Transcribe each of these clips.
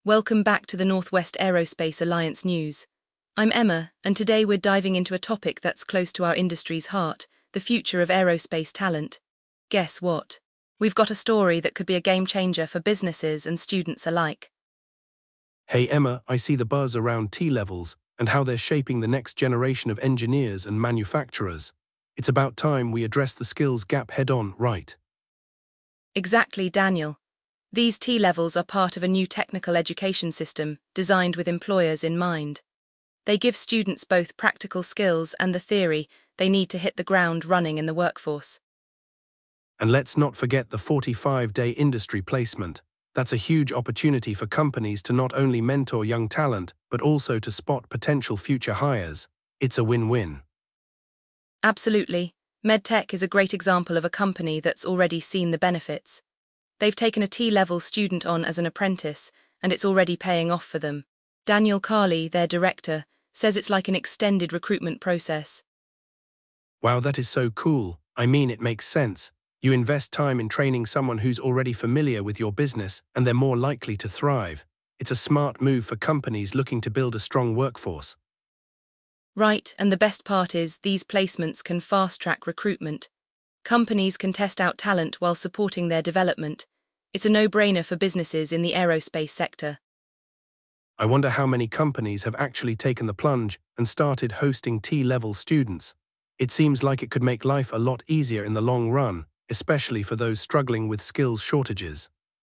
Welcome back to the Northwest Aerospace Alliance news. I'm Emma, and today we're diving into a topic that's close to our industry's heart, the future of aerospace talent. Guess what? We've got a story that could be a game changer for businesses and students alike. Hey Emma, I see the buzz around T-levels and how they're shaping the next generation of engineers and manufacturers. It's about time we address the skills gap head-on, right? Exactly, Daniel. These T-levels are part of a new technical education system designed with employers in mind. They give students both practical skills and the theory they need to hit the ground running in the workforce. And let's not forget the 45-day industry placement. That's a huge opportunity for companies to not only mentor young talent, but also to spot potential future hires. It's a win-win. Absolutely. MedTech is a great example of a company that's already seen the benefits. They've taken a T-level student on as an apprentice, and it's already paying off for them. Daniel Carley, their director, says it's like an extended recruitment process. Wow, that is so cool. I mean, it makes sense. You invest time in training someone who's already familiar with your business, and they're more likely to thrive. It's a smart move for companies looking to build a strong workforce. Right, and the best part is these placements can fast-track recruitment. Companies can test out talent while supporting their development. It's a no-brainer for businesses in the aerospace sector. I wonder how many companies have actually taken the plunge and started hosting T-level students. It seems like it could make life a lot easier in the long run, especially for those struggling with skills shortages.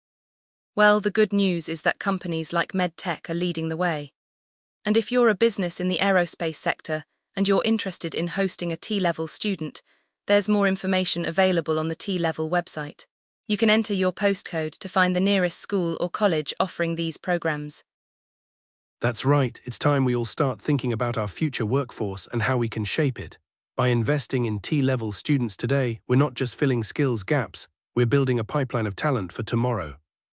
Well, the good news is that companies like MedTech are leading the way. And if you're a business in the aerospace sector and you're interested in hosting a T-level student, there's more information available on the T-level website. You can enter your postcode to find the nearest school or college offering these programs. That's right, it's time we all start thinking about our future workforce and how we can shape it. By investing in T-level students today, we're not just filling skills gaps, we're building a pipeline of talent for tomorrow.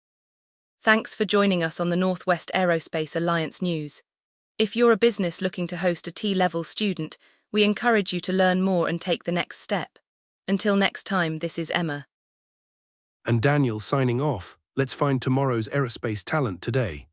Thanks for joining us on the Northwest Aerospace Alliance news. If you're a business looking to host a T-level student, we encourage you to learn more and take the next step. Until next time, this is Emma. And Daniel signing off. Let's find tomorrow's aerospace talent today.